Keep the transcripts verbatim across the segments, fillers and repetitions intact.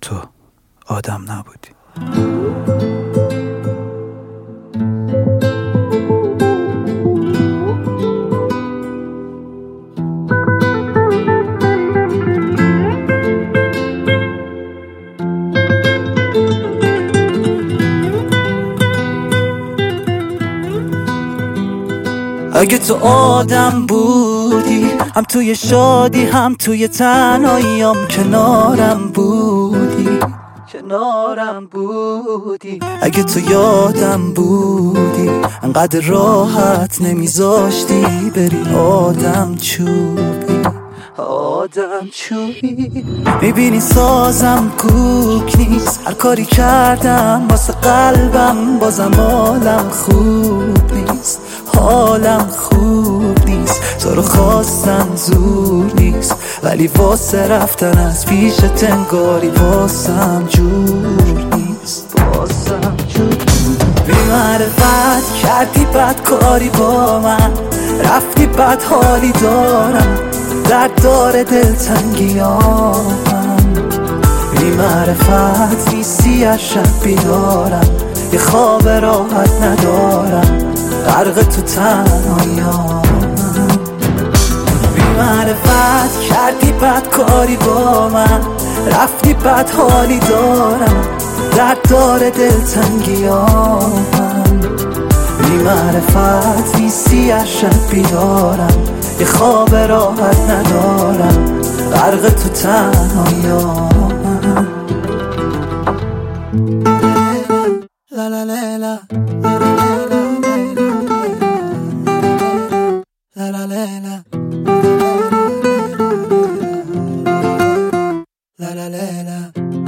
تو آدم نبودی. اگه تو آدم بودی، هم توی شادی هم توی تنهاییام کنارم بودی کنارم بودی. اگه تو یادم بودی، انقدر راحت نمیذاشتی بری آدم چوبی آدم چوبی. میبینی سازم کوک نیست، هر کاری کردم واسه قلبم بازم حالم خوب نیست حالم خوب نیست. تو رو خواستم زور نیست، ولی واسه رفتن از پیش تنگاری واسم جور نیست واسم جور. بی معرفت کردی بد کاری با من، رفتی بد حالی دارم، درد داره دلتنگیام. بی معرفت نیستی از شب بیدارم، یه خواب راحت ندارم، غرق تو تنهاییام. بی معرفت کردی بد کاری با من، رفتی بد حالی دارم، درد داره دلتنگیام. بی معرفت نیستی از شب بیدارم، یه خواب راحت ندارم، غرق تو تنهاییام. لا لا لا لا لا لا لا لا لا لا.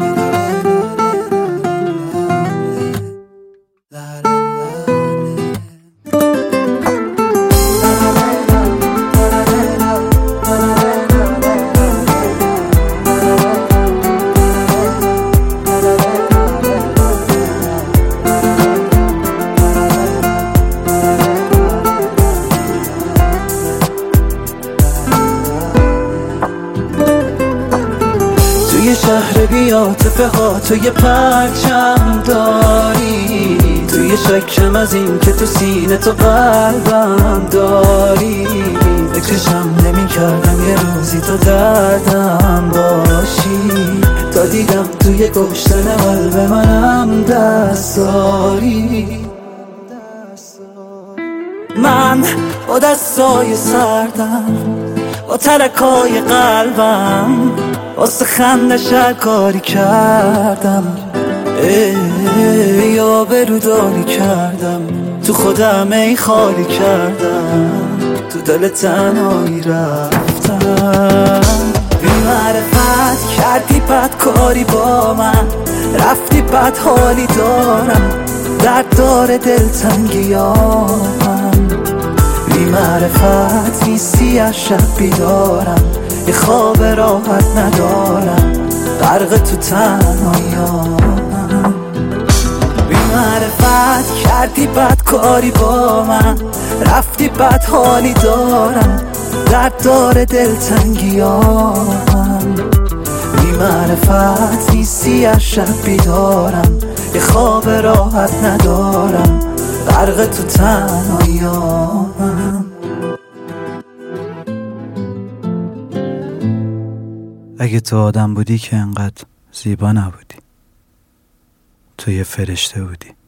توی شهر بیاتفه ها تو یه پرچم داری، توی شکم از این که تو سینه تو قلبم داری. فکرشم نمی کردم یه روزی تو دردم باشی، تا دیدم توی گشتن قلب منم دست داری. من با دستای سردم، با ترکای قلبم، واسه خندش هر کاری کردم، ای آبرو داری کردم، تو خودم ای خالی کردم، تو دل تنهایی رفتم. بی معرفت کردی بد کاری با من، رفتی بد حالی دارم، درد داره دلتنگیام. بی معرفت نیستی از شب بیدارم، یه خواب راحت ندارم، غرق تو تنهاییام. بی معرفت کردی بد کاری با من، رفتی بد حالی دارم، درد داره دلتنگیام. بی معرفت نیستی از شب بیدارم، یه خواب راحت ندارم، غرق تو تنهاییام. اگه تو آدم بودی که انقدر زیبا نبودی، تو یه فرشته بودی.